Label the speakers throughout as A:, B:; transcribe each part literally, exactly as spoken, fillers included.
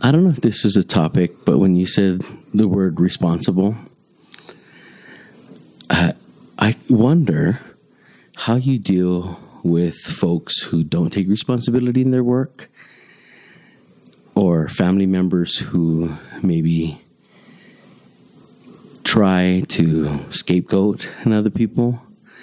A: I don't know if this is a topic, but when you said the word responsible, uh, I wonder how you deal with folks who don't take responsibility in their work, or family members who maybe try to scapegoat other people.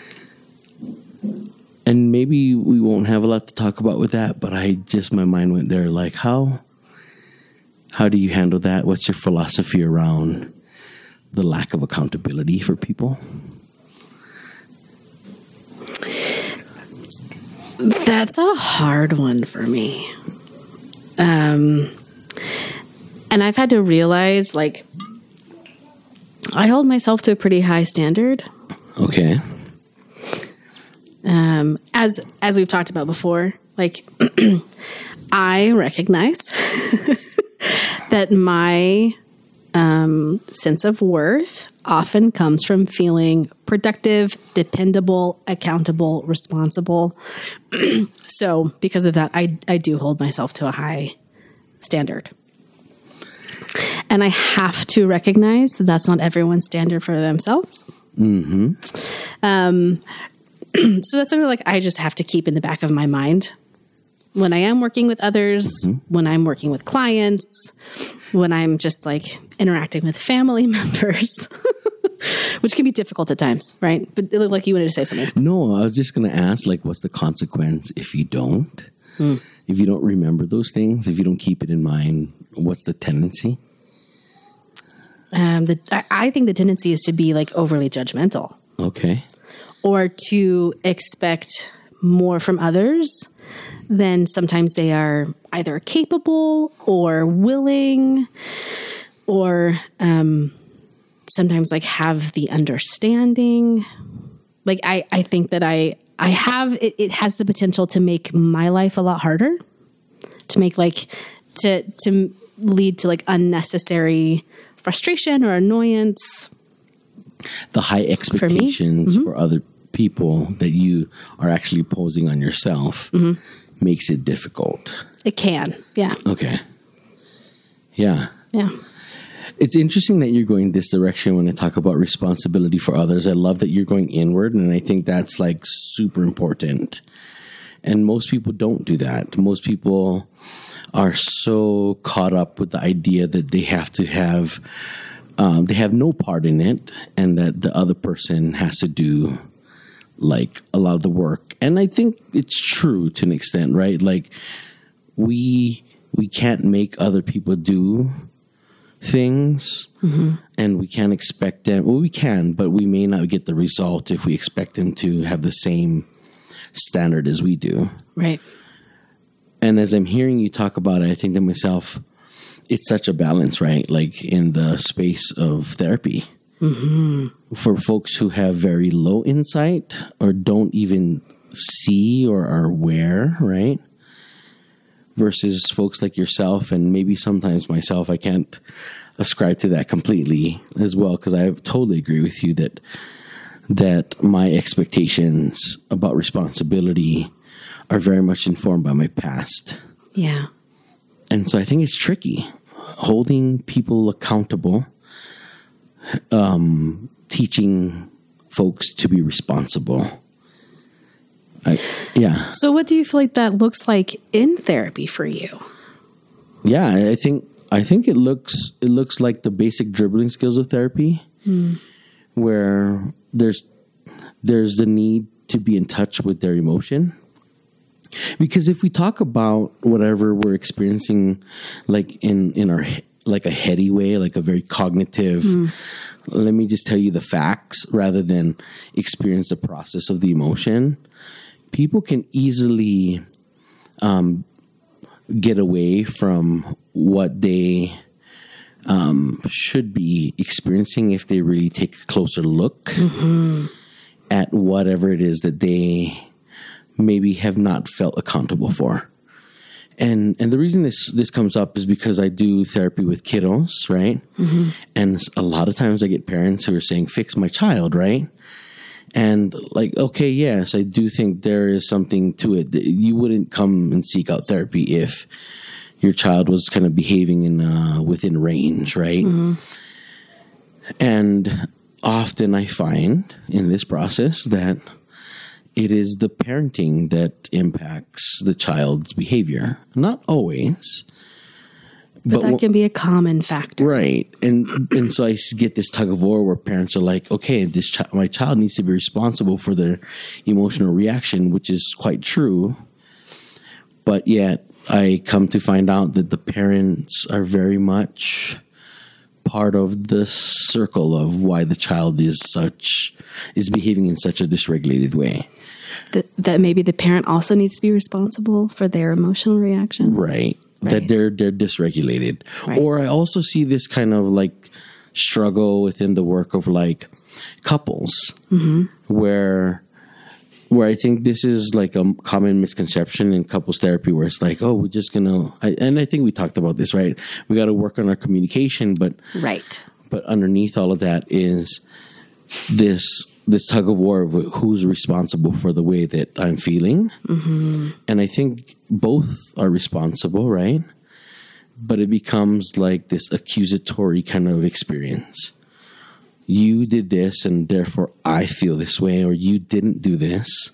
A: And maybe we won't have a lot to talk about with that, but I just, my mind went there, like, how, how do you handle that? What's your philosophy around the lack of accountability for people?
B: That's a hard one for me. Um, and I've had to realize, like, I hold myself to a pretty high standard.
A: Okay.
B: Um, as as we've talked about before, like, I recognize that my um, sense of worth often comes from feeling productive, dependable, accountable, responsible. So because of that, I, I do hold myself to a high standard. And I have to recognize that that's not everyone's standard for themselves.
A: Mm-hmm.
B: Um, so that's something like I just have to keep in the back of my mind when I am working with others, mm-hmm. when I'm working with clients, when I'm just like interacting with family members, which can be difficult at times, right? But it looked like you wanted to say something.
A: No, I was just going to ask, like, what's the consequence if you don't? Mm. If you don't remember those things, if you don't keep it in mind, what's the tendency?
B: Um, the, I, I think the tendency is to be like overly judgmental.
A: Okay.
B: Or to expect more from others than sometimes they are either capable or willing, or um, sometimes like have the understanding. Like I, I think that I, I have, it, it has the potential to make my life a lot harder, to make like, to, to lead to like unnecessary frustration or annoyance.
A: The high expectations for, mm-hmm. for other people that you are actually posing on yourself mm-hmm. makes it difficult.
B: It can, yeah.
A: Okay. Yeah.
B: Yeah.
A: It's interesting that you're going this direction when I talk about responsibility for others. I love that you're going inward, and I think that's like super important. And most people don't do that. Most people are so caught up with the idea that they have to have, um, they have no part in it, and that the other person has to do like a lot of the work. And I think it's true to an extent, right? Like we we can't make other people do things, mm-hmm. and we can't expect them. Well, we can, but we may not get the result if we expect them to have the same standard as we do.
B: Right.
A: And as I'm hearing you talk about it, I think to myself, it's such a balance, right? Like in the space of therapy. Mm-hmm. For folks who have very low insight or don't even see or are aware, right? Versus folks like yourself, and maybe sometimes myself, I can't ascribe to that completely as well, because I totally agree with you that that my expectations about responsibility are very much informed by my past.
B: Yeah.
A: And so I think it's tricky holding people accountable, um, teaching folks to be responsible. I, yeah.
B: So what do you feel like that looks like in therapy for you?
A: Yeah, I think I think it looks it looks like the basic dribbling skills of therapy, mm. where there's there's the need to be in touch with their emotion. Because if we talk about whatever we're experiencing, like in, in our, like a heady way, like a very cognitive, mm. let me just tell you the facts rather than experience the process of the emotion, people can easily um, get away from what they um, should be experiencing if they really take a closer look mm-hmm. at whatever it is that they maybe have not felt accountable for. And and the reason this this comes up is because I do therapy with kiddos, right? Mm-hmm. And a lot of times I get parents who are saying, fix my child, right? And like, okay, yes, I do think there is something to it. You wouldn't come and seek out therapy if your child was kind of behaving in uh, within range, right? Mm-hmm. And often I find in this process that it is the parenting that impacts the child's behavior. Not always.
B: But, but that can be a common factor.
A: Right. And and so I get this tug of war where parents are like, okay, this chi- my child needs to be responsible for their emotional reaction, which is quite true. But yet I come to find out that the parents are very much part of the circle of why the child is such is behaving in such a dysregulated way.
B: That, that maybe the parent also needs to be responsible for their emotional reaction.
A: Right. Right. That they're they're dysregulated. Right. Or I also see this kind of like struggle within the work of like couples mm-hmm. where where I think this is like a common misconception in couples therapy where it's like, oh, we're just gonna I, and I think we talked about this, right? We got to work on our communication, but
B: right.
A: But underneath all of that is this this tug of war of who's responsible for the way that I'm feeling. Mm-hmm. And I think both are responsible, right? But it becomes like this accusatory kind of experience. You did this and therefore I feel this way, or you didn't do this.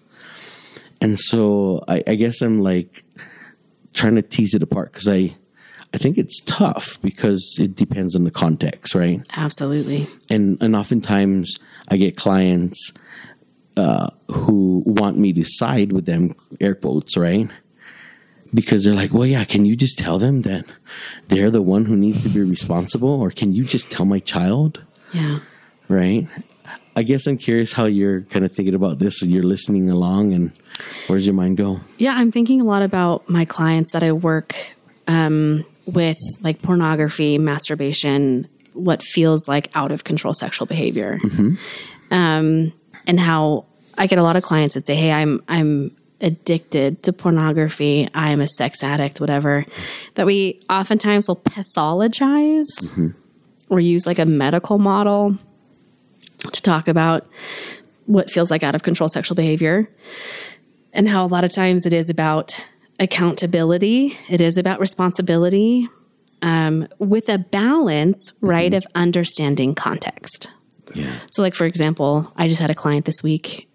A: And so I, I guess I'm like trying to tease it apart because I, I think it's tough because it depends on the context, right?
B: Absolutely.
A: And and oftentimes I get clients uh, who want me to side with them, air quotes, right? Because they're like, well, yeah, can you just tell them that they're the one who needs to be responsible? Or can you just tell my child?
B: Yeah.
A: Right? I guess I'm curious how you're kind of thinking about this as you're listening along, and where's your mind go?
B: Yeah, I'm thinking a lot about my clients that I work um, with, like pornography, masturbation, what feels like out of control sexual behavior. Mm-hmm. Um, and how I get a lot of clients that say, hey, I'm, I'm addicted to pornography. I am a sex addict, whatever, that we oftentimes will pathologize mm-hmm. or use like a medical model to talk about what feels like out of control sexual behavior, and how a lot of times it is about accountability. It is about responsibility, um, with a balance, right, mm-hmm. of understanding context.
A: Yeah.
B: So like, for example, I just had a client this week.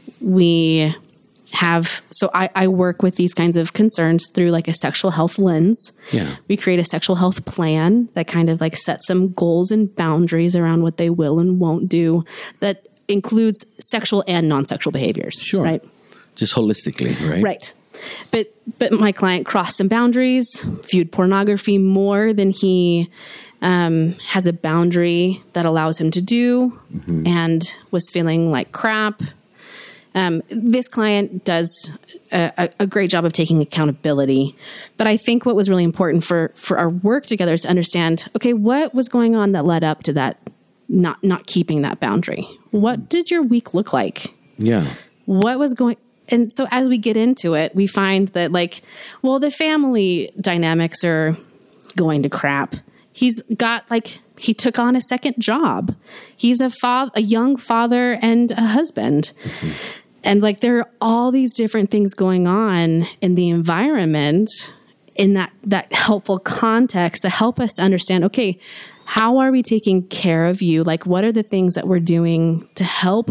B: We have, so I, I work with these kinds of concerns through like a sexual health lens.
A: Yeah.
B: We create a sexual health plan that kind of like sets some goals and boundaries around what they will and won't do that includes sexual and non-sexual behaviors.
A: Sure.
B: Right.
A: Just holistically, right?
B: Right. But, but my client crossed some boundaries, viewed pornography more than he um, has a boundary that allows him to do, mm-hmm. and was feeling like crap. Um, this client does a, a great job of taking accountability, but I think what was really important for, for our work together is to understand, okay, what was going on that led up to that, not, not keeping that boundary? What did your week look like?
A: Yeah.
B: What was going, and so as we get into it, we find that like, well, the family dynamics are going to crap. He's got like, he took on a second job. He's a father, a young father and a husband. Mm-hmm. And like, there are all these different things going on in the environment in that, that helpful context to help us understand, okay, how are we taking care of you? Like, what are the things that we're doing to help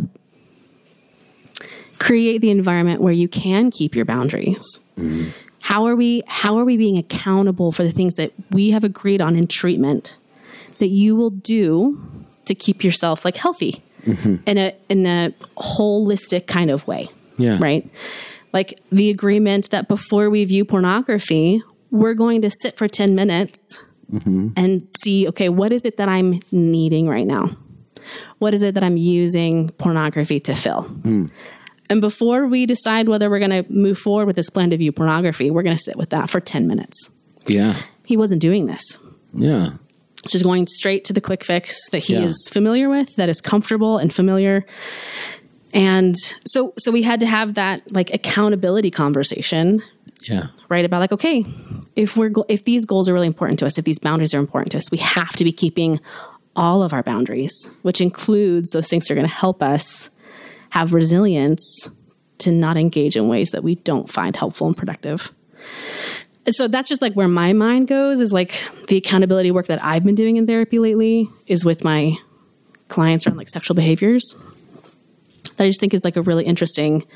B: create the environment where you can keep your boundaries? Mm-hmm. How are we, how are we being accountable for the things that we have agreed on in treatment that you will do to keep yourself like healthy? Mm-hmm. in a in a holistic kind of way.
A: Yeah.
B: Right? Like the agreement that before we view pornography, we're going to sit for ten minutes mm-hmm. and see, okay, what is it that I'm needing right now? What is it that I'm using pornography to fill? Mm. And before we decide whether we're going to move forward with this plan to view pornography, we're going to sit with that for ten minutes.
A: Yeah.
B: He wasn't doing this.
A: Yeah.
B: Just going straight to the quick fix that he
A: yeah.
B: is familiar with, that is comfortable and familiar. And so, so we had to have that like accountability conversation,
A: yeah,
B: right? About like, okay, if we're, go- if these goals are really important to us, if these boundaries are important to us, we have to be keeping all of our boundaries, which includes those things that are going to help us have resilience to not engage in ways that we don't find helpful and productive. so that's just like where my mind goes, is like the accountability work that I've been doing in therapy lately is with my clients around like sexual behaviors. That I just think is like a really interesting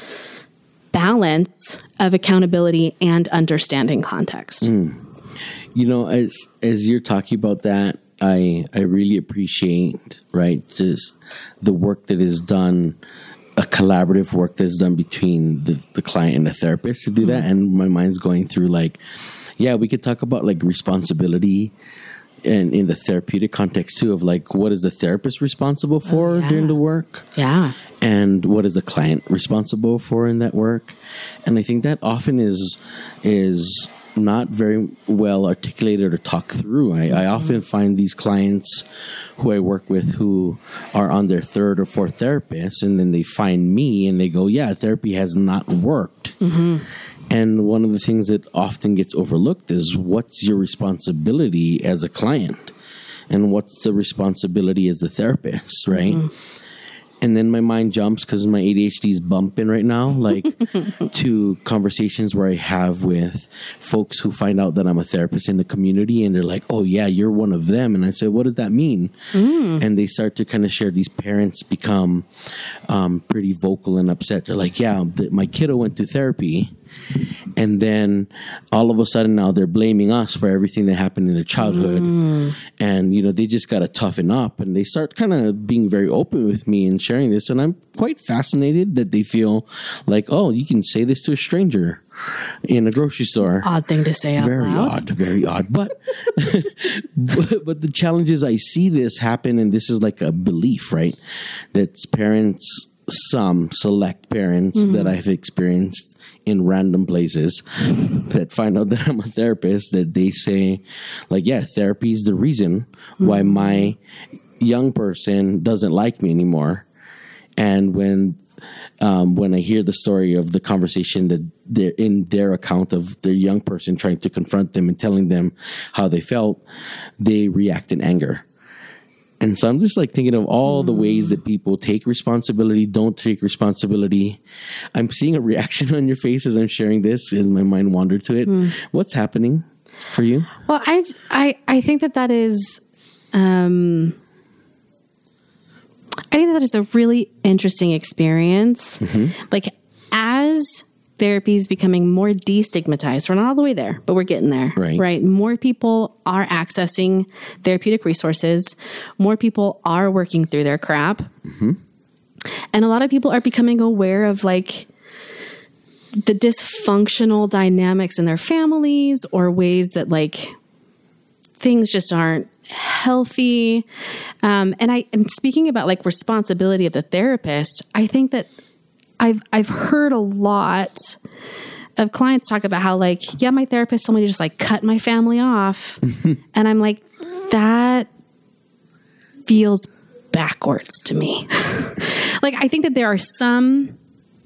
B: balance of accountability and understanding context.
A: Mm. You know, as as you're talking about that, I I really appreciate, right, just the work that is done, a collaborative work that's done between the, the client and the therapist to do mm-hmm. that. And my mind's going through like, yeah, we could talk about like responsibility and in the therapeutic context too, of like, what is the therapist responsible for oh, yeah. during the work?
B: Yeah.
A: And what is the client responsible for in that work? And I think that often is, is not very well articulated or talked through. I, mm-hmm. I often find these clients who I work with who are on their third or fourth therapist, and then they find me and they go, yeah, therapy has not worked. Mm-hmm. And one of the things that often gets overlooked is what's your responsibility as a client and what's the responsibility as a therapist, right? Mm-hmm. And then my mind jumps because my A D H D is bumping right now, like to conversations where I have with folks who find out that I'm a therapist in the community, and they're like, oh, yeah, you're one of them. And I said, what does that mean? Mm. And they start to kind of share. These parents become um, pretty vocal and upset. They're like, yeah, the, my kiddo went to therapy. And then all of a sudden now they're blaming us for everything that happened in their childhood. Mm. And, you know, they just got to toughen up, and they start kind of being very open with me and sharing this. And I'm quite fascinated that they feel like, oh, you can say this to a stranger in a grocery store.
B: Odd thing to say out
A: very
B: loud.
A: Odd, very odd. But, but, but the challenge is I see this happen, and this is like a belief, right? That parents, some select parents mm-hmm. that I've experienced in random places that find out that I'm a therapist, that they say like, yeah, therapy is the reason mm-hmm. why my young person doesn't like me anymore. And when um, when I hear the story of the conversation that they're in their account of their young person trying to confront them and telling them how they felt, they react in anger. And so I'm just like thinking of all mm. the ways that people take responsibility, don't take responsibility. I'm seeing a reaction on your face as I'm sharing this, as my mind wandered to it. Mm. What's happening for you?
B: Well, I, I, I think that that is, um, I think that is a really interesting experience. Mm-hmm. Like as therapy is becoming more destigmatized. We're not all the way there, but we're getting there,
A: right?
B: right? More people are accessing therapeutic resources. More people are working through their crap. Mm-hmm. And a lot of people are becoming aware of like the dysfunctional dynamics in their families, or ways that like things just aren't healthy. Um, and I am speaking about like responsibility of the therapist. I think that I've I've heard a lot of clients talk about how like, yeah, my therapist told me to just like cut my family off. And I'm like, that feels backwards to me. Like, I think that there are some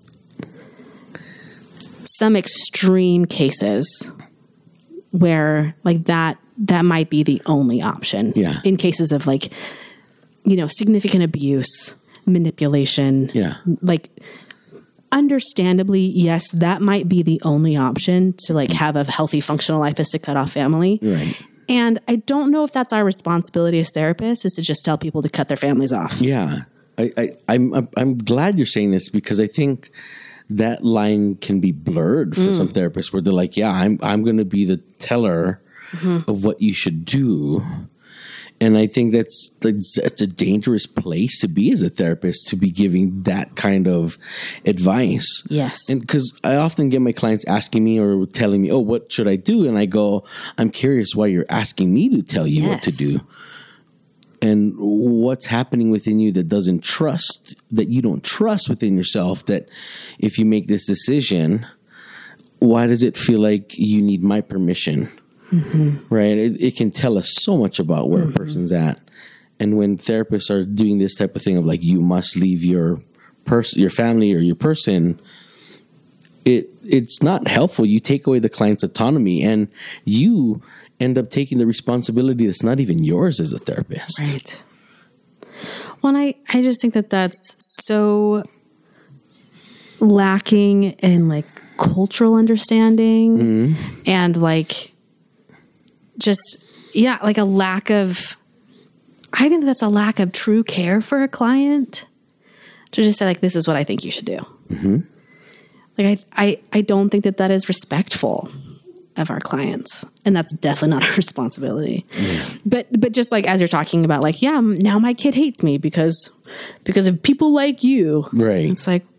B: some extreme cases where like that that might be the only option.
A: Yeah.
B: In cases of like, you know, significant abuse, manipulation.
A: Yeah.
B: Like, understandably, yes, that might be the only option to like have a healthy, functional life, is to cut off family.
A: Right.
B: And I don't know if that's our responsibility as therapists, is to just tell people to cut their families off.
A: Yeah. I, I, I'm, I'm glad you're saying this, because I think that line can be blurred for mm. some therapists, where they're like, yeah, I'm, I'm going to be the teller mm-hmm. of what you should do. And I think that's, that's a dangerous place to be as a therapist, to be giving that kind of advice.
B: Yes.
A: And because I often get my clients asking me or telling me, oh, what should I do? And I go, I'm curious why you're asking me to tell you yes. what to do. And what's happening within you that doesn't trust, that you don't trust within yourself, that if you make this decision, why does it feel like you need my permission? Mm-hmm. Right? It, it can tell us so much about where mm-hmm. a person's at. And when therapists are doing this type of thing of like, you must leave your person, your family or your person, it it's not helpful. You take away the client's autonomy, and you end up taking the responsibility that's not even yours as a therapist.
B: Right. Well, and I, I just think that that's so lacking in like cultural understanding
A: Mm-hmm.
B: and like just, yeah, like a lack of, I think that's a lack of true care for a client to just say like, this is what I think you should do.
A: Mm-hmm.
B: Like, I, I, I don't think that that is respectful of our clients. And that's definitely not our responsibility. Yeah. But, but just like, as you're talking about like, yeah, now my kid hates me because, because of people like you.
A: Right.
B: It's like,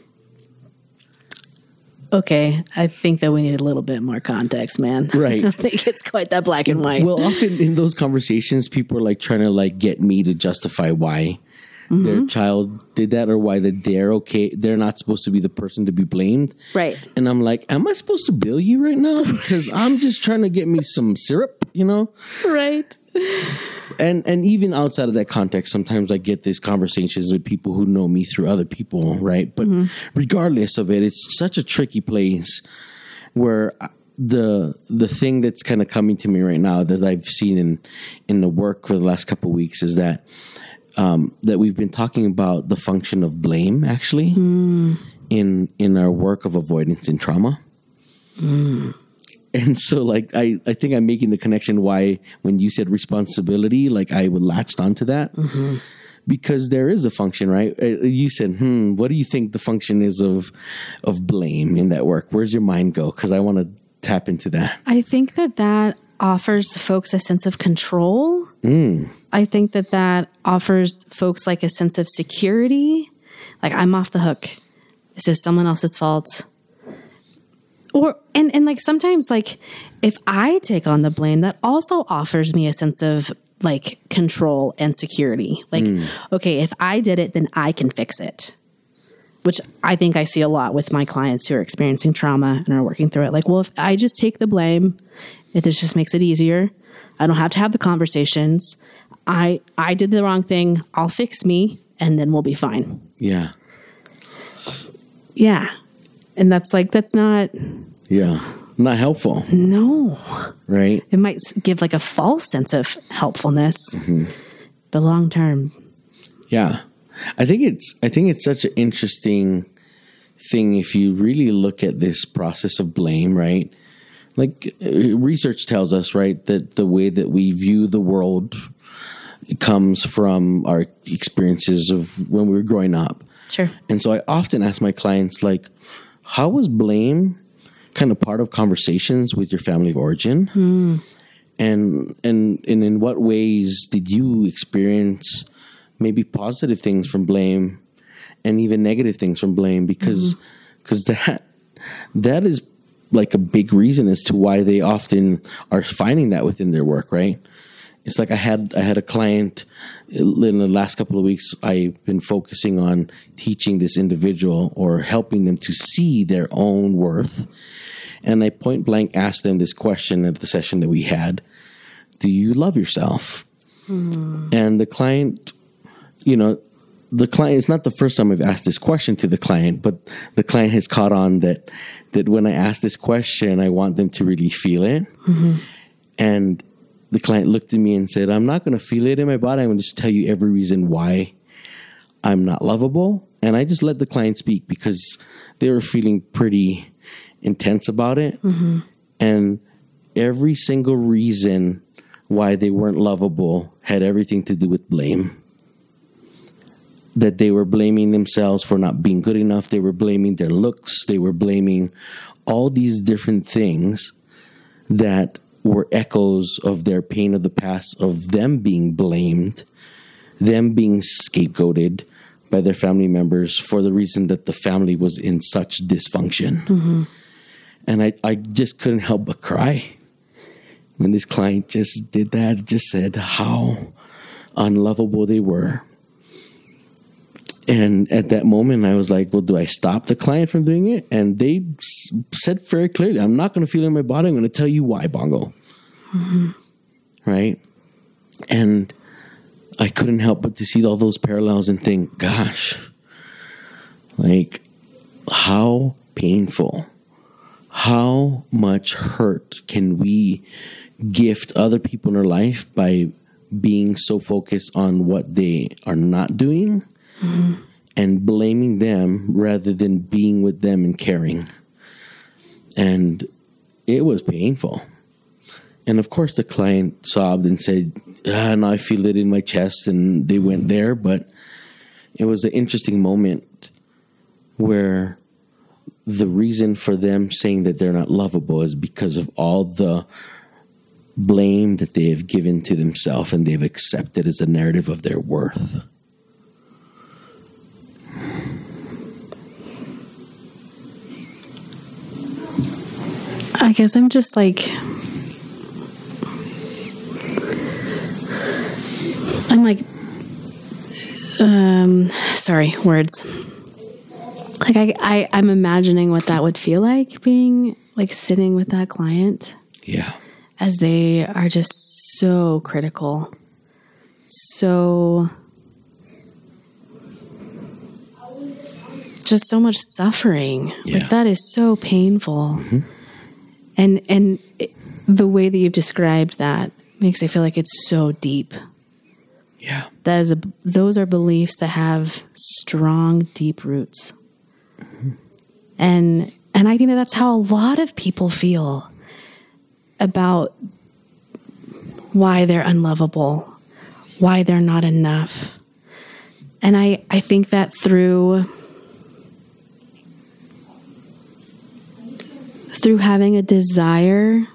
B: okay, I think that we need a little bit more context, man.
A: Right.
B: I don't think it's quite that black and white.
A: Well, often in those conversations, people are like trying to like get me to justify why mm-hmm. their child did that or why that they're okay. They're not supposed to be the person to be blamed.
B: Right.
A: And I'm like, am I supposed to bill you right now? Because I'm just trying to get me some syrup, you know?
B: Right.
A: And and even outside of that context, sometimes I get these conversations with people who know me through other people, right? But mm-hmm. regardless of it, it's such a tricky place where the the thing that's kind of coming to me right now that I've seen in in the work for the last couple of weeks is that um, that we've been talking about the function of blame actually mm. in in our work of avoidance and trauma. Mm. And so, like, I, I think I'm making the connection why when you said responsibility, like, I would latched onto that. Mm-hmm. Because there is a function, right? You said, hmm, what do you think the function is of of blame in that work? Where's your mind go? Because I want to tap into that.
B: I think that that offers folks a sense of control. Mm. I think that that offers folks, like, a sense of security. Like, I'm off the hook. This is someone else's fault. Or, and, and like sometimes like if I take on the blame, that also offers me a sense of like control and security. Like, mm. okay, if I did it, then I can fix it, which I think I see a lot with my clients who are experiencing trauma and are working through it. Like, well, if I just take the blame, if this just makes it easier, I don't have to have the conversations. I, I did the wrong thing. I'll fix me and then we'll be fine.
A: Yeah.
B: Yeah. And that's like, that's not...
A: Yeah. Not helpful.
B: No.
A: Right?
B: It might give like a false sense of helpfulness. Mm-hmm. But long term. Yeah.
A: I think it's, I think it's such an interesting thing if you really look at this process of blame, right? Like uh, research tells us, right, that the way that we view the world comes from our experiences of when we were growing up.
B: Sure.
A: And so I often ask my clients, like, how was blame kind of part of conversations with your family of origin? Mm. And, and and in what ways did you experience maybe positive things from blame and even negative things from blame? Because because mm-hmm. that that is like a big reason as to why they often are finding that within their work, right? It's like I had I had a client in the last couple of weeks. I've been focusing on teaching this individual or helping them to see their own worth. And I point blank asked them this question at the session that we had. Do you love yourself? Mm. And the client, you know, the client, it's not the first time I've asked this question to the client, but the client has caught on that, that when I ask this question, I want them to really feel it. Mm-hmm. And the client looked at me and said, I'm not going to feel it in my body. I'm going to just tell you every reason why I'm not lovable. And I just let the client speak because they were feeling pretty intense about it. Mm-hmm. And every single reason why they weren't lovable had everything to do with blame. That they were blaming themselves for not being good enough. They were blaming their looks. They were blaming all these different things that were echoes of their pain of the past, of them being blamed, them being scapegoated by their family members for the reason that the family was in such dysfunction. Mm-hmm. And I, I just couldn't help but cry when this client just did that, just said how unlovable they were. And at that moment, I was like, well, do I stop the client from doing it? And they s- said very clearly, I'm not going to feel it in my body. I'm going to tell you why, Bongo. Mm-hmm. Right? And I couldn't help but to see all those parallels and think, gosh, like, how painful, how much hurt can we gift other people in our life by being so focused on what they are not doing? Mm-hmm. And blaming them rather than being with them and caring. And it was painful. And of course, the client sobbed and said, ah, now I feel it in my chest. And they went there. But it was an interesting moment where the reason for them saying that they're not lovable is because of all the blame that they have given to themselves and they've accepted as a narrative of their worth.
B: I guess I'm just like, I'm like, um, sorry, words. Like I, I, I'm imagining what that would feel like, being like sitting with that client.
A: Yeah.
B: As they are just so critical, so just so much suffering.
A: Yeah.
B: Like that is so painful.
A: Mm-hmm.
B: And and it, the way that you've described that makes it feel like it's so deep.
A: Yeah.
B: That is a, those are beliefs that have strong, deep roots. Mm-hmm. And and I think that that's how a lot of people feel about why they're unlovable, why they're not enough. And I, I think that through through having a desire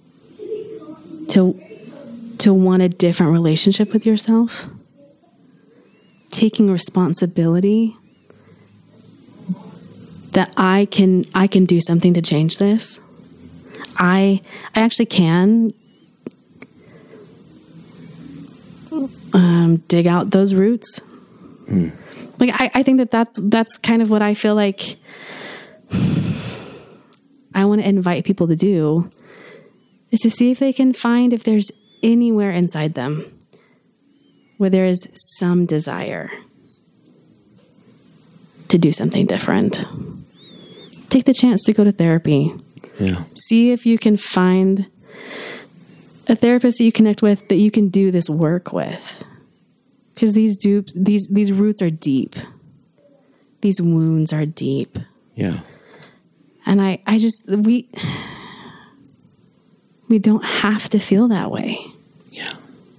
B: to to want a different relationship with yourself, taking responsibility that I can I can do something to change this. I I actually can um, dig out those roots. Mm. Like I, I think that that's that's kind of what I feel like I want to invite people to do, is to see if they can find if there's anywhere inside them where there is some desire to do something different. Take the chance to go to therapy.
A: Yeah.
B: See if you can find a therapist that you connect with that you can do this work with. Because these dupes, these these roots are deep. These wounds are deep.
A: Yeah.
B: And I, I just we we don't have to feel that way.
A: Yeah.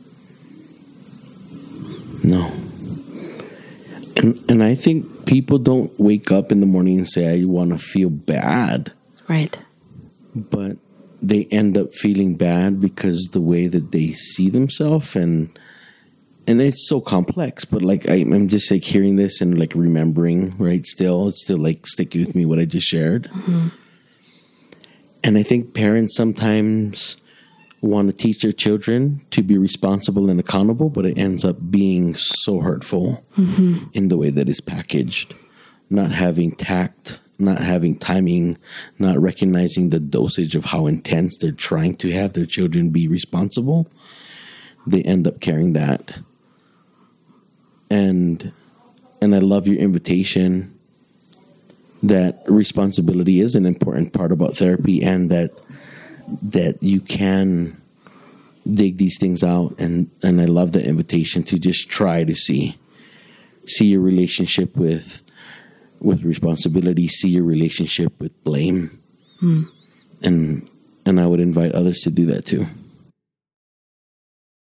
A: No. And and I think people don't wake up in the morning and say, I want to feel bad.
B: Right.
A: But they end up feeling bad because the way that they see themselves, and and it's so complex. But like I, I'm just like hearing this and like remembering, right? Still, it's still like sticking with me what I just shared. Mm-hmm. And I think parents sometimes want to teach their children to be responsible and accountable, but it ends up being so hurtful mm-hmm. in the way that it's packaged, not having tact, not having timing, not recognizing the dosage of how intense they're trying to have their children be responsible. They end up carrying that. And and I love your invitation that responsibility is an important part about therapy, and that that you can dig these things out. And, and I love the invitation to just try to see see your relationship with with responsibility, see your relationship with blame. Mm. And and I would invite others to do that too.